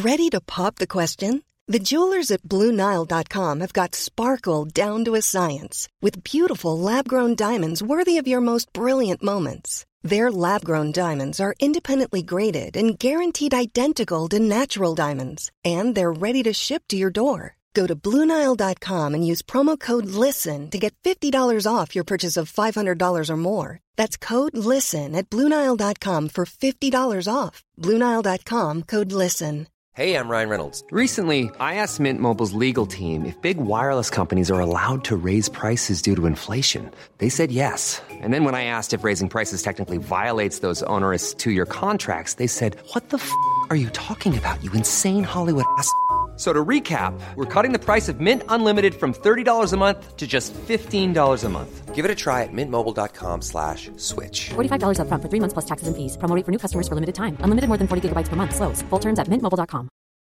Ready to pop the question? The jewelers at BlueNile.com have got sparkle down to a science with beautiful lab-grown diamonds worthy of your most brilliant moments. Their lab-grown diamonds are independently graded and guaranteed identical to natural diamonds, and they're ready to ship to your door. Go to BlueNile.com and use promo code LISTEN to get $50 off your purchase of $500 or more. That's code LISTEN at BlueNile.com for $50 off. BlueNile.com, code LISTEN. Hey, I'm Ryan Reynolds. Recently, I asked Mint Mobile's legal team if big wireless companies are allowed to raise prices due to inflation. They said yes. And then when I asked if raising prices technically violates those onerous two-year contracts, they said, "What the f*** are you talking about, you insane Hollywood ass f- So to recap, we're cutting the price of Mint Unlimited from $30 a month to just $15 a month. Give it a try at mintmobile.com/switch. $45 up front for 3 months plus taxes and fees. Promo rate for new customers for limited time. Unlimited more than 40 gigabytes per month. Slows full terms at mintmobile.com.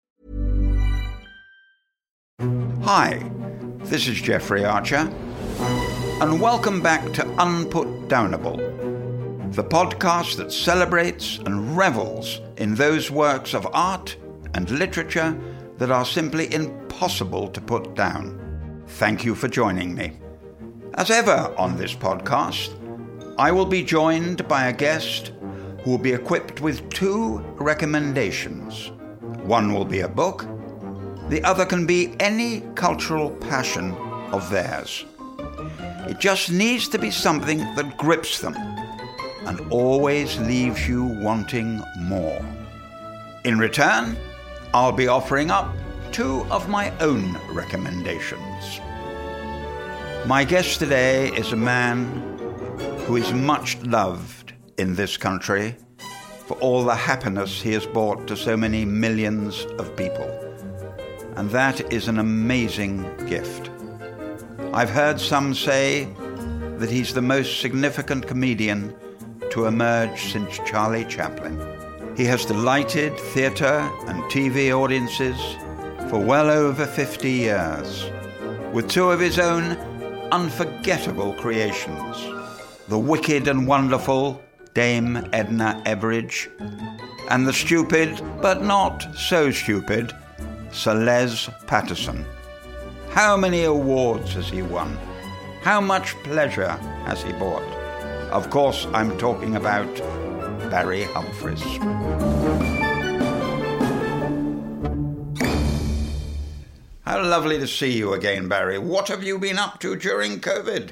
Hi, this is Jeffrey Archer, and welcome back to Unputdownable, the podcast that celebrates and revels in those works of art and literature that are simply impossible to put down. Thank you for joining me. As ever on this podcast, I will be joined by a guest who will be equipped with 2 recommendations. One will be a book, the other can be any cultural passion of theirs. It just needs to be something that grips them and always leaves you wanting more. In return, I'll be offering up 2 of my own recommendations. My guest today is a man who is much loved in this country for all the happiness he has brought to so many millions of people. And that is an amazing gift. I've heard some say that he's the most significant comedian to emerge since Charlie Chaplin. He has delighted theatre and TV audiences for well over 50 years, with 2 of his own unforgettable creations, the wicked and wonderful Dame Edna Everage, and the stupid, but not so stupid, Sir Les Patterson. How many awards has he won? How much pleasure has he brought? Of course, I'm talking about Barry Humphries. How lovely to see you again, Barry. What have you been up to during COVID?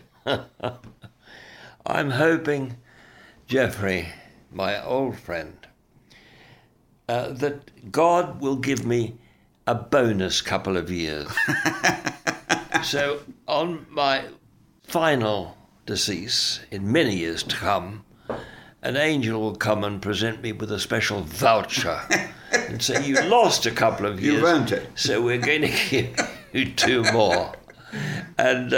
I'm hoping, Jeffrey, my old friend, that God will give me a bonus couple of years. So on my final decease, in many years to come, an angel will come and present me with a special voucher and say, "You lost a couple of years. You've earned it. So we're going to give you 2 more." And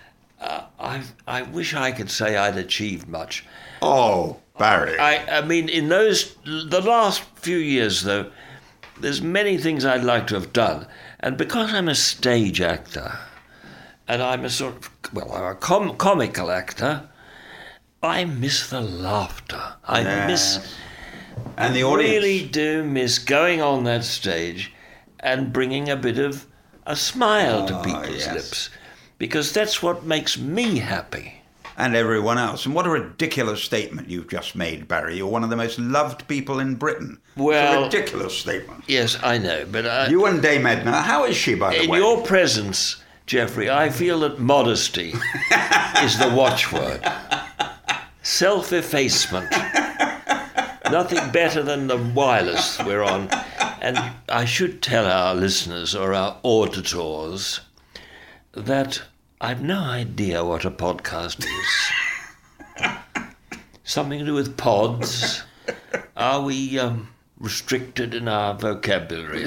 I wish I could say I'd achieved much. Oh, Barry. I mean, in the last few years, though, there's many things I'd like to have done. And because I'm a stage actor, and I'm a comical actor, I miss the laughter. I and the audience. Really do miss going on that stage and bringing a bit of a smile to people's lips, because that's what makes me happy. And everyone else. And what a ridiculous statement you've just made, Barry. You're one of the most loved people in Britain. Well, it's a ridiculous statement. Yes, I know, but you and Dame Edna, how is she, by the way? In your presence, Jeffrey, I feel that modesty is the watchword. Self-effacement. Nothing better than the wireless we're on. And I should tell our listeners or our auditors that I've no idea what a podcast is. Something to do with pods? Are we restricted in our vocabulary?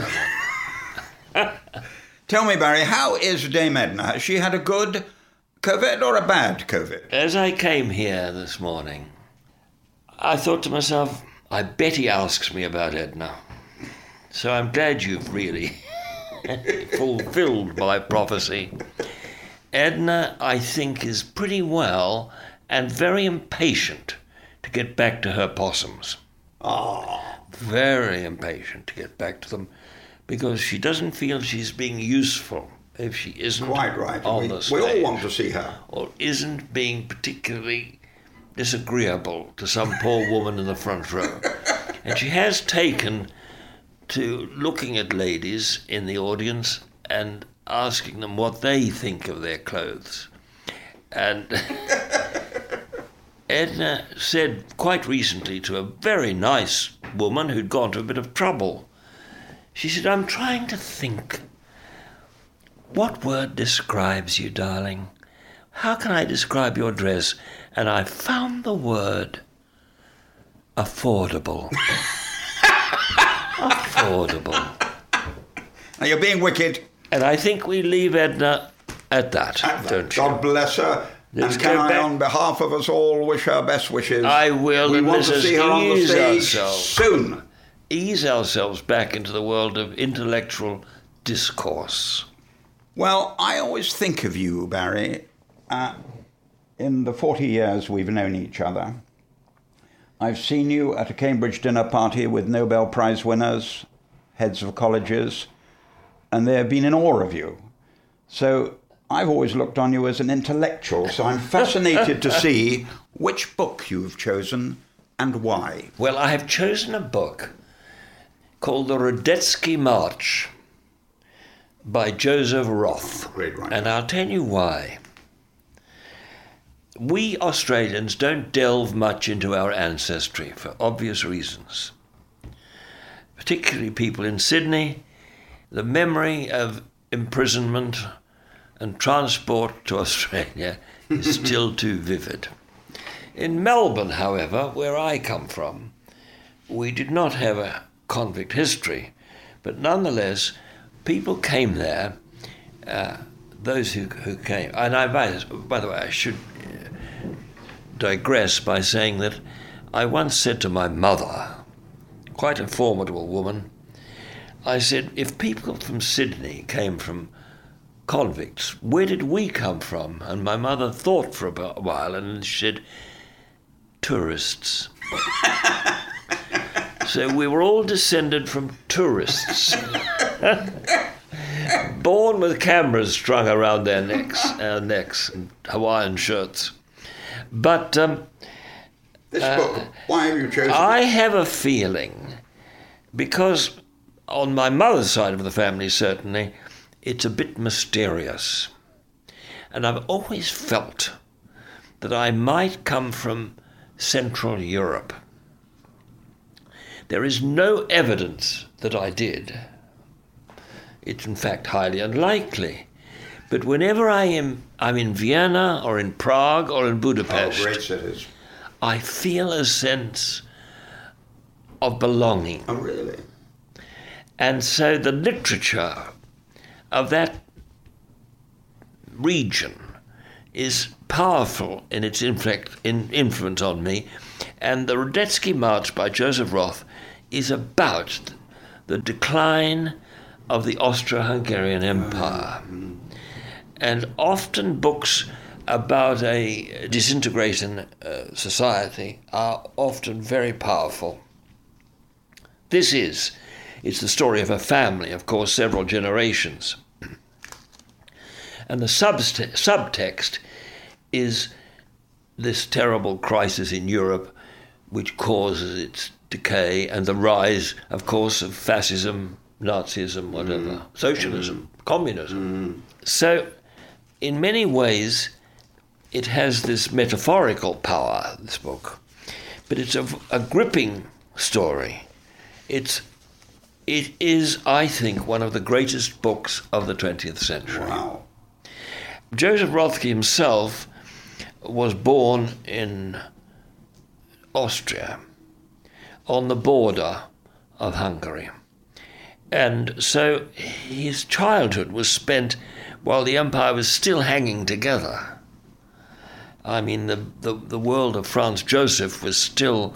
Tell me, Barry, how is Dame Edna? Has she had a good COVID or a bad COVID? As I came here this morning, I thought to myself, I bet he asks me about Edna. So I'm glad you've really fulfilled my prophecy. Edna, I think, is pretty well and very impatient to get back to her possums. Oh. very impatient to get back to them because she doesn't feel she's being useful if she isn't Quite right. on the stage. We all want to see her. Or isn't being particularly disagreeable to some poor woman in the front row. And she has taken to looking at ladies in the audience and asking them what they think of their clothes. And Edna said quite recently to a very nice woman who'd gone to a bit of trouble, she said, "I'm trying to think, what word describes you, darling? How can I describe your dress?" And I found the word affordable. Affordable. Now, you're being wicked. And I think we leave Edna at that, don't you? God bless her. Let's and can go I, back. on behalf of us all, wish her best wishes? I will. We And want let to us see her on the ease stage ourselves. soon. Ease ourselves back into the world of intellectual discourse. Well, I always think of you, Barry, in the 40 years we've known each other. I've seen you at a Cambridge dinner party with Nobel Prize winners, heads of colleges, and they have been in awe of you. So I've always looked on you as an intellectual, so I'm fascinated to see which book you've chosen and why. Well, I have chosen a book called The Radetzky March by Joseph Roth. Great writer. And I'll tell you why. We Australians don't delve much into our ancestry for obvious reasons. Particularly people in Sydney, the memory of imprisonment and transport to Australia is still too vivid. In Melbourne, however, where I come from, we did not have a convict history, but nonetheless, people came there, those who came, and by the way, I should digress by saying that I once said to my mother, quite a formidable woman, I said, if people from Sydney came from convicts, where did we come from? And my mother thought for a while and she said, tourists. So we were all descended from tourists, born with cameras strung around their necks and Hawaiian shirts. But This book, why have you chosen I it? have a feeling, because on my mother's side of the family, certainly, it's a bit mysterious. And I've always felt that I might come from Central Europe. There is no evidence that I did. It's in fact highly unlikely. But whenever I'm in Vienna or in Prague or in Budapest, Oh, great cities. I feel a sense of belonging. Oh, really? And so the literature of that region is powerful in its influence on me. And the Radetzky March by Joseph Roth is about the decline of the Austro-Hungarian Empire. And often books about a disintegrating society are often very powerful. It's the story of a family, of course, several generations. And the subtext is this terrible crisis in Europe which causes its decay and the rise, of course, of fascism, Nazism, whatever, socialism, communism. So, in many ways, it has this metaphorical power, this book, but it's a gripping story. It is, I think, one of the greatest books of the 20th century. Wow. Joseph Rothke himself was born in Austria, on the border of Hungary. And so his childhood was spent while the empire was still hanging together. I mean, the world of Franz Joseph was still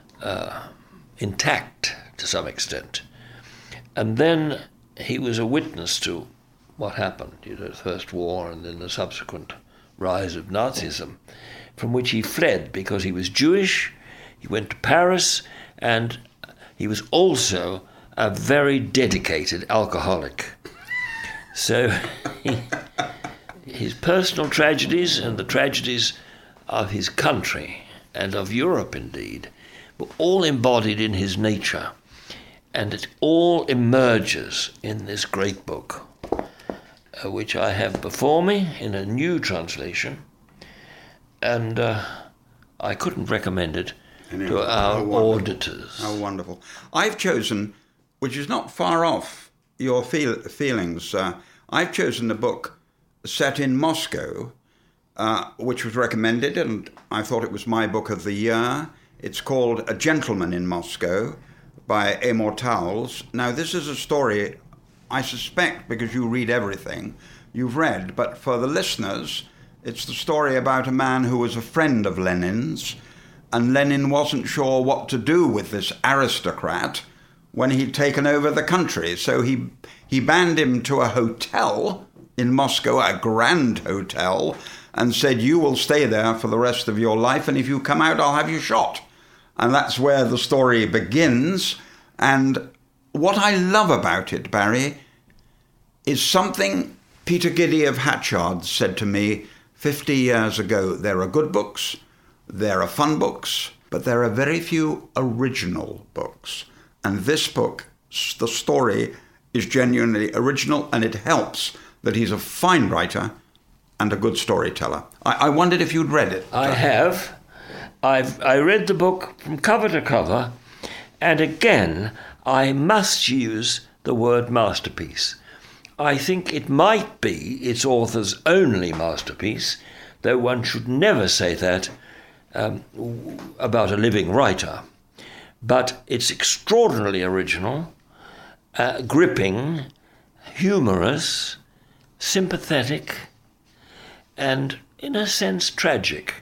intact to some extent. And then he was a witness to what happened, the First War and then the subsequent rise of Nazism, from which he fled because he was Jewish. He went to Paris and he was also a very dedicated alcoholic. So his personal tragedies and the tragedies of his country and of Europe indeed were all embodied in his nature, and it all emerges in this great book, which I have before me in a new translation, and I couldn't recommend it to our auditors. How wonderful. I've chosen, which is not far off your feelings, I've chosen a book set in Moscow, which was recommended, and I thought it was my book of the year. It's called A Gentleman in Moscow by Amor Towles. Now, this is a story, I suspect, because you read everything, you've read, but for the listeners, it's the story about a man who was a friend of Lenin's, and Lenin wasn't sure what to do with this aristocrat when he'd taken over the country. So he banned him to a hotel in Moscow, a grand hotel, and said, you will stay there for the rest of your life, and if you come out, I'll have you shot. And that's where the story begins. And what I love about it, Barry, is something Peter Giddy of Hatchard said to me 50 years ago. There are good books, there are fun books, but there are very few original books. And this book, the story, is genuinely original, and it helps that he's a fine writer and a good storyteller. I wondered if you'd read it. I have. I read the book from cover to cover, and again, I must use the word masterpiece. I think it might be its author's only masterpiece, though one should never say that about a living writer. But it's extraordinarily original, gripping, humorous, sympathetic, and in a sense tragic.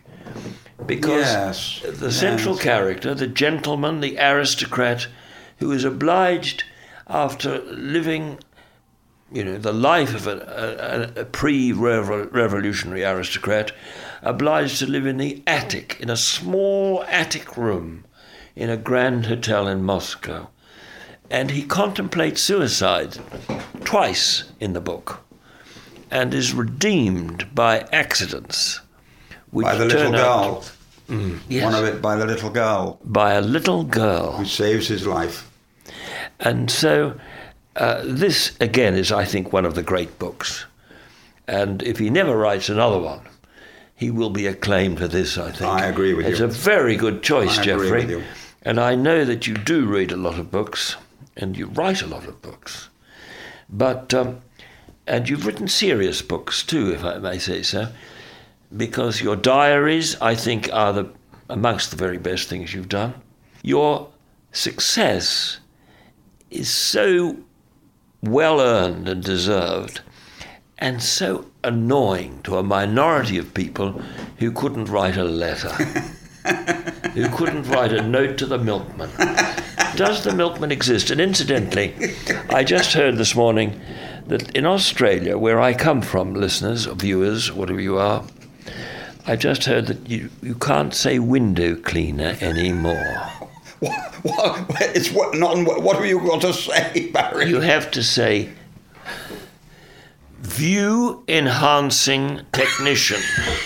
Because the central character, the gentleman, the aristocrat, who is obliged, after living, the life of a pre-revolutionary aristocrat, obliged to live in the attic, in a small attic room, in a grand hotel in Moscow. And he contemplates suicide twice in the book, and is redeemed by accidents. By the little girl. Yes. One of it by the little girl. By a little girl. Who saves his life. And so this, again, is, I think, one of the great books. And if he never writes another one, he will be acclaimed for this, I think. I agree with you. It's a very good choice, I Geoffrey. agree with you. And I know that you do read a lot of books, and you write a lot of books. But, and you've written serious books too, if I may say so, because your diaries, I think, are amongst the very best things you've done. Your success is so well-earned and deserved, and so annoying to a minority of people who couldn't write a letter, who couldn't write a note to the milkman. Does the milkman exist? And incidentally, I just heard this morning that in Australia, where I come from, listeners, or viewers, whatever you are, I just heard that you can't say window cleaner anymore. What have you got to say, Barry? You have to say view-enhancing technician.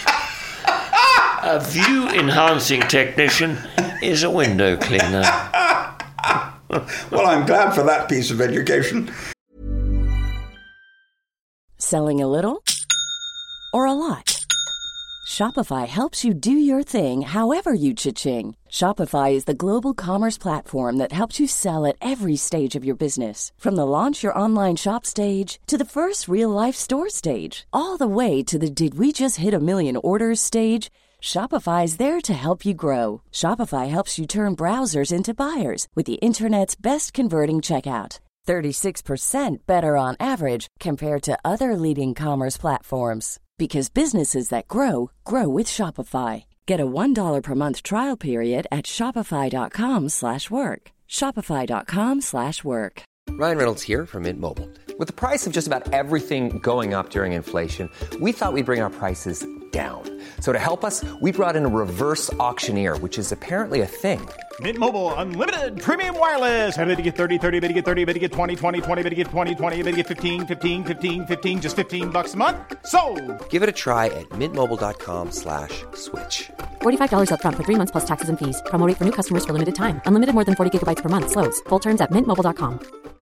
A view-enhancing technician is a window cleaner. Well, I'm glad for that piece of education. Selling a little or a lot? Shopify helps you do your thing however you cha-ching. Shopify is the global commerce platform that helps you sell at every stage of your business. From the launch your online shop stage to the first real-life store stage, all the way to the did we just hit a million orders stage. Shopify is there to help you grow. Shopify helps you turn browsers into buyers with the internet's best converting checkout. 36% better on average compared to other leading commerce platforms. Because businesses that grow, grow with Shopify. Get a $1 per month trial period at shopify.com/work. Shopify.com/work. Ryan Reynolds here from Mint Mobile. With the price of just about everything going up during inflation, we thought we'd bring our prices down. So to help us, we brought in a reverse auctioneer, which is apparently a thing. Mint Mobile Unlimited Premium Wireless. How to get 30, 30, bit to get 30, bit to get 20, 20, 20, bit to get 20, 20, bit to get 15, 15, 15, 15, just $15 a month? Sold! Give it a try at mintmobile.com/switch. $45 up front for 3 months plus taxes and fees. Promo rate for new customers for limited time. Unlimited more than 40 gigabytes per month. Slows full terms at mintmobile.com.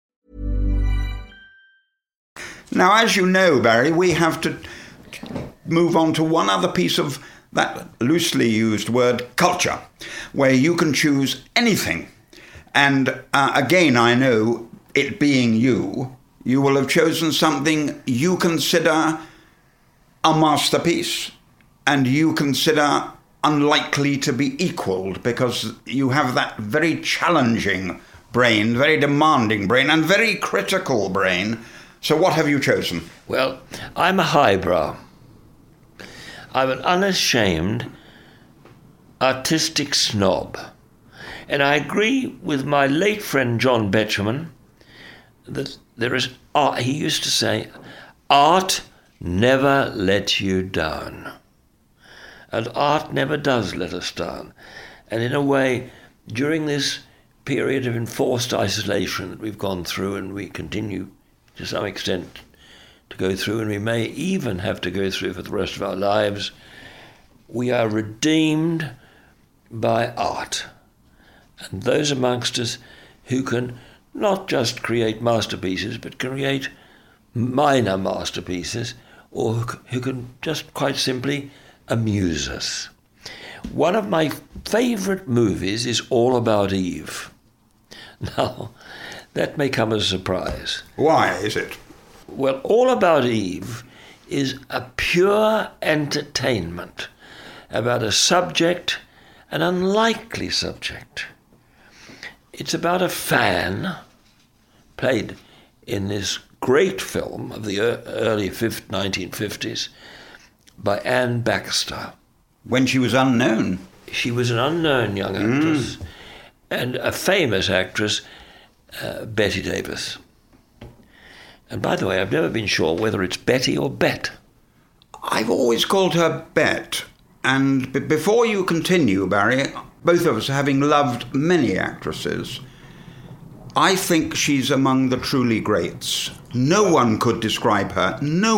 Now, as you know, Barry, we have to move on to one other piece of that loosely used word, culture, where you can choose anything. And again, I know, it being you will have chosen something you consider a masterpiece and you consider unlikely to be equalled because you have that very challenging brain, very demanding brain, and very critical brain. So what have you chosen? Well, I'm a highbrow. I'm an unashamed artistic snob. And I agree with my late friend John Betjeman that there is art. He used to say, art never lets you down. And art never does let us down. And in a way, during this period of enforced isolation that we've gone through and we continue to some extent to go through, and we may even have to go through for the rest of our lives, we are redeemed by art. And those amongst us who can not just create masterpieces, but create minor masterpieces, or who can just quite simply amuse us. One of my favourite movies is All About Eve. Now, that may come as a surprise. Why is it? Well, All About Eve is a pure entertainment about a subject, an unlikely subject. It's about a fan, played in this great film of the early 1950s by Anne Baxter. When she was unknown. She was an unknown young actress, and a famous actress, Betty Davis. And by the way, I've never been sure whether it's Betty or Bet. I've always called her Bet. And before you continue, Barry, both of us having loved many actresses, I think she's among the truly greats. No one could describe her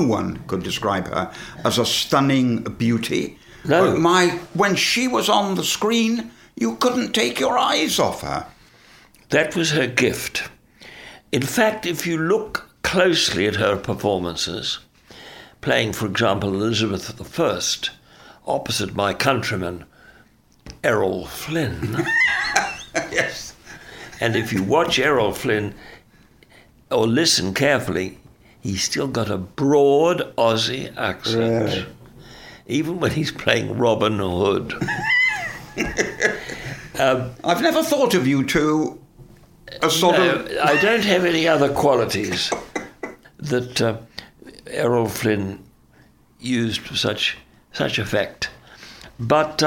as a stunning beauty. No. When she was on the screen, you couldn't take your eyes off her. That was her gift. In fact, if you look closely at her performances, playing, for example, Elizabeth I, opposite my countryman, Errol Flynn. Yes. And if you watch Errol Flynn, or listen carefully, he's still got a broad Aussie accent. Really? Even when he's playing Robin Hood. I've never thought of you two as sort of... I don't have any other qualities that Errol Flynn used for such effect. But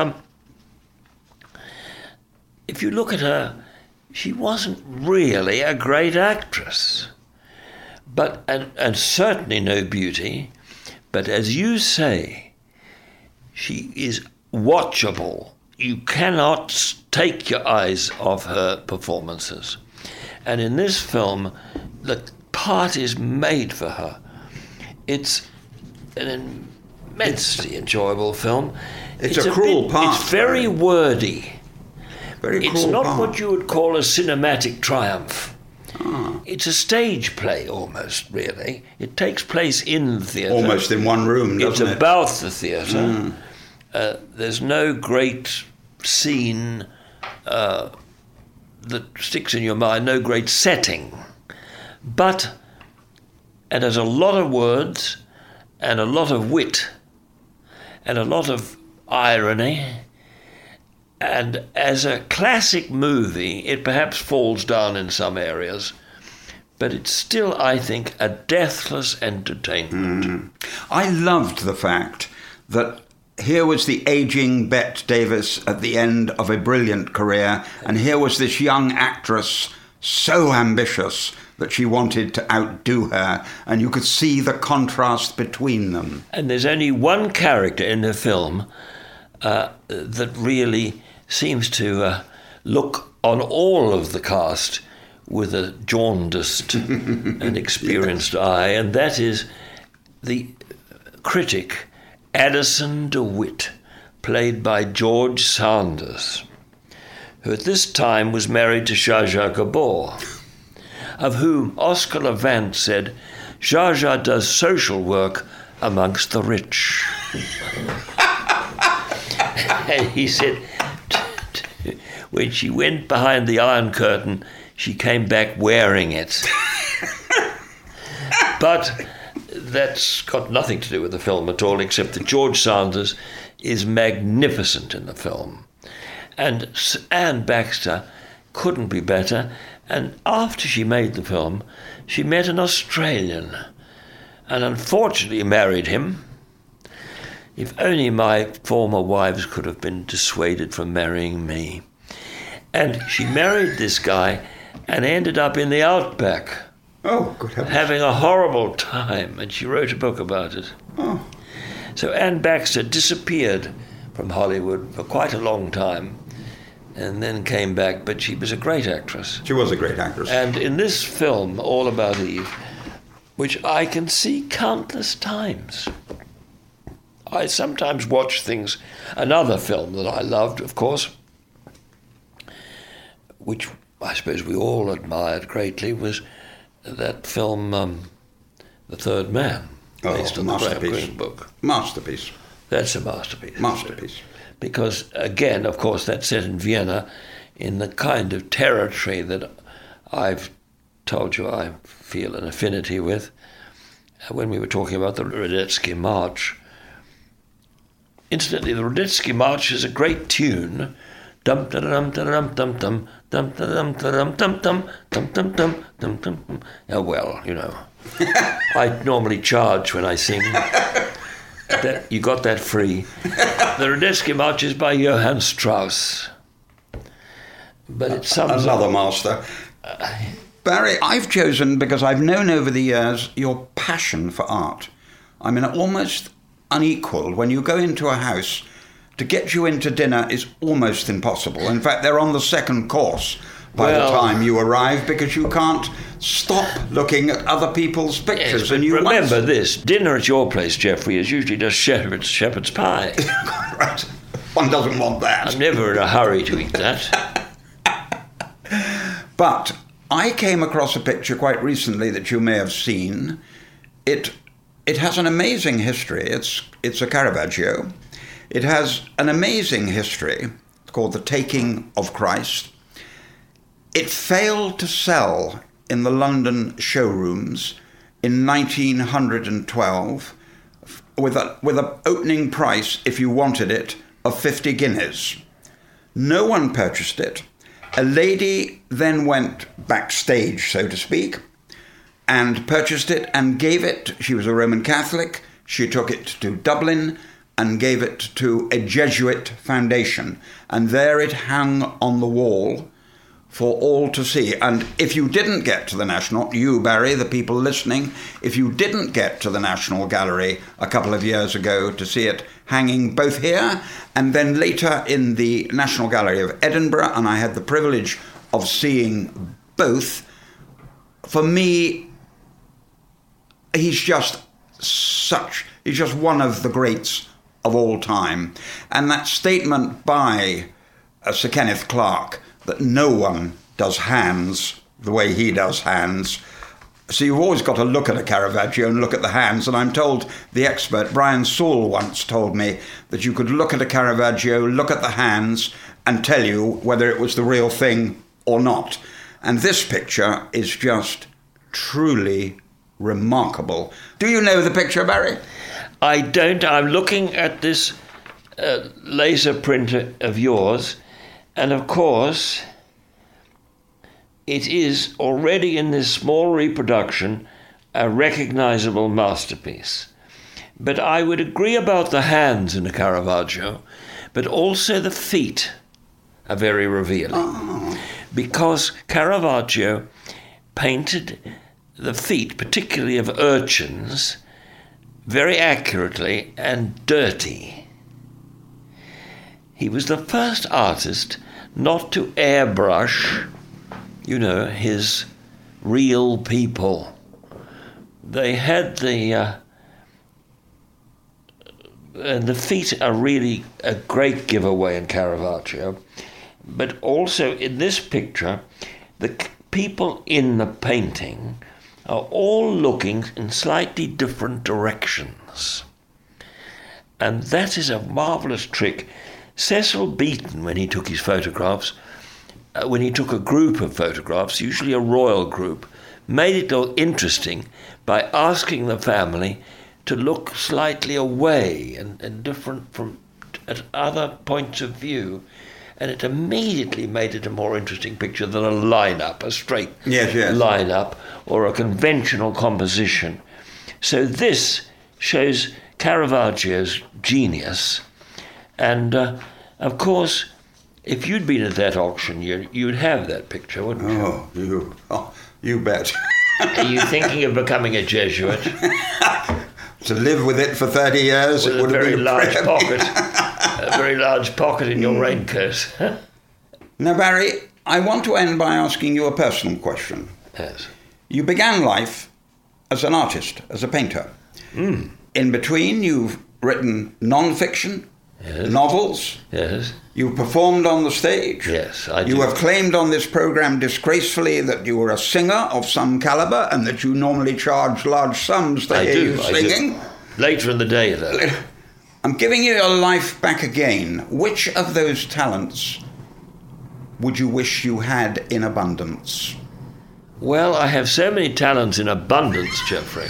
if you look at her, she wasn't really a great actress, but and certainly no beauty. But as you say, she is watchable. You cannot take your eyes off her performances. And in this film, the part is made for her. It's an immensely enjoyable film. It's a cruel part. It's very wordy. Very cruel It's not part. what you would call a cinematic triumph. It's a stage play almost, really. It takes place in the theatre. Almost in one room, doesn't it? It's about the theatre. There's no great scene that sticks in your mind, no great setting. But it has a lot of words and a lot of wit and a lot of irony. And as a classic movie, it perhaps falls down in some areas, but it's still, I think, a deathless entertainment. I loved the fact that here was the aging Bette Davis at the end of a brilliant career, and here was this young actress, so ambitious, that she wanted to outdo her, and you could see the contrast between them. And there's only one character in the film that really seems to look on all of the cast with a jaundiced and experienced eye, and that is the critic Addison DeWitt, played by George Sanders, who at this time was married to Zsa Zsa Gabor, of whom Oscar Levant said, "Zsa Zsa does social work amongst the rich." And he said, when she went behind the Iron Curtain, she came back wearing it. But that's got nothing to do with the film at all, except that George Sanders is magnificent in the film. And Anne Baxter couldn't be better. And after she made the film, she met an Australian and unfortunately married him. If only my former wives could have been dissuaded from marrying me. And she married this guy and ended up in the outback. Oh, good heavens. Having a horrible time, and she wrote a book about it. Oh. So Anne Baxter disappeared from Hollywood for quite a long time and then came back, but she was a great actress. She was a great actress. And in this film, All About Eve, which I can see countless times, I sometimes watch things. Another film that I loved, of course, which I suppose we all admired greatly, was that film, The Third Man, based on the Graham Greene book. Masterpiece. That's a masterpiece. Masterpiece. Because, again, of course, that's set in Vienna, in the kind of territory that I've told you I feel an affinity with. When we were talking about the Radetzky March, incidentally, the Radetzky March is a great tune. Dum dum dum dum dum dum dum dum dum dum dum dum dum dum dum dum. Oh well, you know, I normally charge when I sing. That you got that free. The Radetzky March is by Johann Strauss, but it sums another up. master. Barry, I've chosen, because I've known over the years your passion for art. I mean, almost unequalled. When you go into a house, to get you into dinner is almost impossible. In fact, they're on the second course by the time you arrive, because you can't stop looking at other people's pictures. Yes, and you remember this, dinner at your place, Geoffrey, is usually just shepherd's pie. Right. One doesn't want that. I'm never in a hurry to eat that. But I came across a picture quite recently that you may have seen. It has an amazing history. It's a Caravaggio. It has an amazing history. It's called The Taking of Christ. It failed to sell in the London showrooms in 1912 with an opening price, if you wanted it, of 50 guineas. No one purchased it. A lady then went backstage, so to speak, and purchased it and gave it. She was a Roman Catholic. She took it to Dublin and gave it to a Jesuit foundation. And there it hung on the wall for all to see. And if you didn't get to the National, you, Barry, the people listening, if you didn't get to the National Gallery a couple of years ago to see it hanging both here and then later in the National Gallery of Edinburgh, and I had the privilege of seeing both, for me, he's just one of the greats of all time. And that statement by Sir Kenneth Clarke that no one does hands the way he does hands. So you've always got to look at a Caravaggio and look at the hands. And I'm told the expert, Brian Saul, once told me that you could look at a Caravaggio, look at the hands, and tell you whether it was the real thing or not. And this picture is just truly remarkable. Do you know the picture, Barry? I don't. I'm looking at this laser printer of yours, and of course, it is already in this small reproduction a recognizable masterpiece. But I would agree about the hands in a Caravaggio, but also the feet are very revealing. Oh. Because Caravaggio painted the feet, particularly of urchins, very accurately and dirty. He was the first artist not to airbrush, his real people. They had and the feet are really a great giveaway in Caravaggio, but also in this picture, the people in the painting are all looking in slightly different directions. And that is a marvellous trick. Cecil Beaton, when he took his photographs, when he took a group of photographs, usually a royal group, made it look interesting by asking the family to look slightly away and different from at other points of view, and it immediately made it a more interesting picture than a line-up, a straight line-up, or a conventional composition. So this shows Caravaggio's genius, and of course, if you'd been at that auction, you'd have that picture, wouldn't you? You bet. Are you thinking of becoming a Jesuit? To live with it for 30 years, with it would have been a very large pocket in your raincoat. Now, Barry, I want to end by asking you a personal question. Yes. You began life as an artist, as a painter. Mm. In between, you've written non-fiction, novels. Yes. You performed on the stage. Yes, I do. You have claimed on this program disgracefully that you were a singer of some caliber and that you normally charge large sums to hear you singing. Later in the day, though. I'm giving you your life back again. Which of those talents would you wish you had in abundance? Well, I have so many talents in abundance, Geoffrey.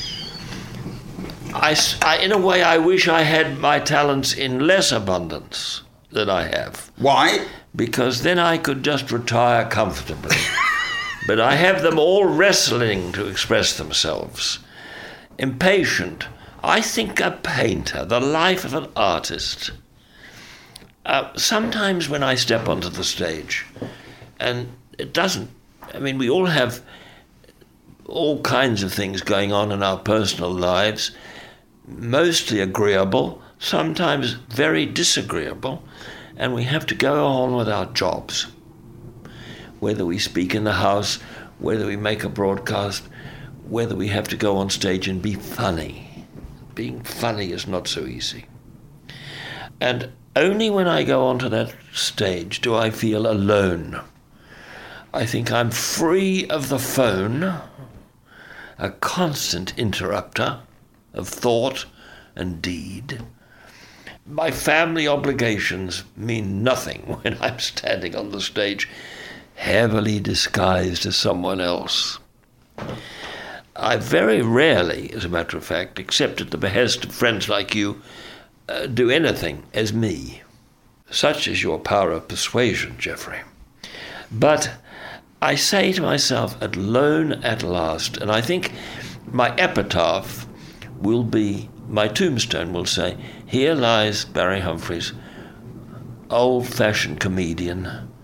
In a way, I wish I had my talents in less abundance than I have. Why? Because then I could just retire comfortably. But I have them all wrestling to express themselves. Impatient. I think a painter, the life of an artist. Sometimes when I step onto the stage, and it doesn't, we all have all kinds of things going on in our personal lives, mostly agreeable, sometimes very disagreeable, and we have to go on with our jobs. Whether we speak in the House, whether we make a broadcast, whether we have to go on stage and be funny. Being funny is not so easy. And only when I go onto that stage do I feel alone. I think I'm free of the phone, a constant interrupter of thought and deed. My family obligations mean nothing when I'm standing on the stage, heavily disguised as someone else. I very rarely, as a matter of fact, except at the behest of friends like you, do anything as me. Such is your power of persuasion, Geoffrey. But I say to myself, alone at last, and I think my epitaph will be, my tombstone will say, here lies Barry Humphries, old-fashioned comedian,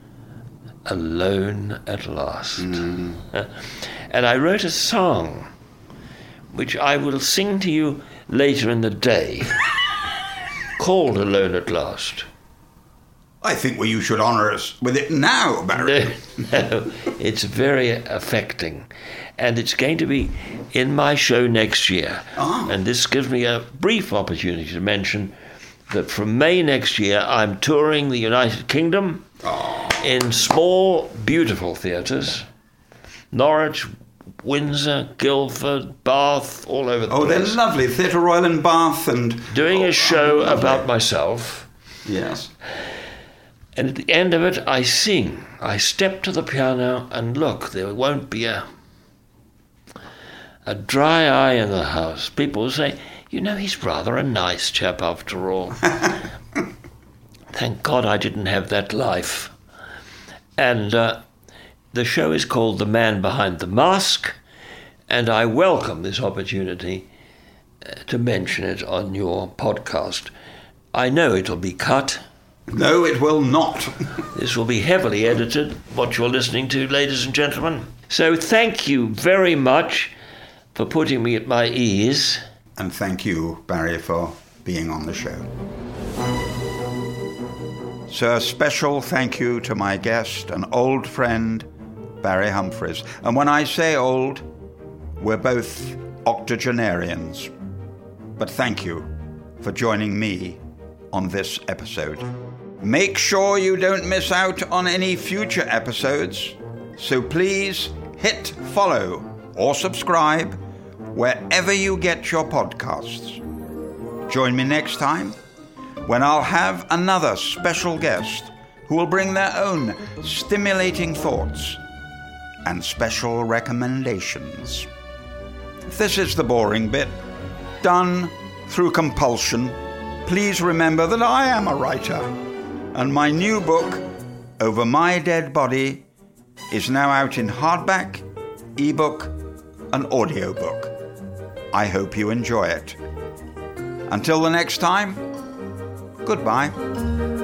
alone at last. Mm. And I wrote a song, which I will sing to you later in the day, called Alone at Last. I think you should honour us with it now, Barry. No, it's very affecting. And it's going to be in my show next year. Oh. And this gives me a brief opportunity to mention that from May next year, I'm touring the United Kingdom in small, beautiful theatres. Norwich, Windsor, Guildford, Bath, all over the place. Oh, they're lovely. Theatre Royal in Bath and... Doing a show about myself. Yes. And at the end of it, I sing. I step to the piano and look, there won't be a dry eye in the house. People will say, he's rather a nice chap after all. Thank God I didn't have that life. And the show is called The Man Behind the Mask, and I welcome this opportunity to mention it on your podcast. I know it'll be cut, No, it will not. This will be heavily edited, what you're listening to, ladies and gentlemen. So thank you very much for putting me at my ease. And thank you, Barry, for being on the show. So a special thank you to my guest, an old friend, Barry Humphries. And when I say old, we're both octogenarians. But thank you for joining me on this episode. Make sure you don't miss out on any future episodes, so please hit follow or subscribe wherever you get your podcasts. Join me next time when I'll have another special guest who will bring their own stimulating thoughts and special recommendations. This is the boring bit, done through compulsion. Please remember that I am a writer, and my new book, Over My Dead Body, is now out in hardback, ebook, and audiobook. I hope you enjoy it. Until the next time, goodbye.